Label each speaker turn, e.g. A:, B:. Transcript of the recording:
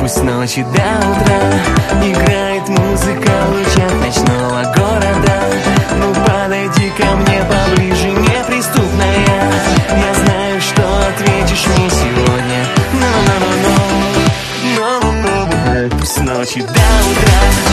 A: Пусть ночи до утра играет музыка в лучах ночного города. Ну подойди ко мне поближе, неприступная. Я знаю, что ответишь мне сегодня. Но пусть ночи до утра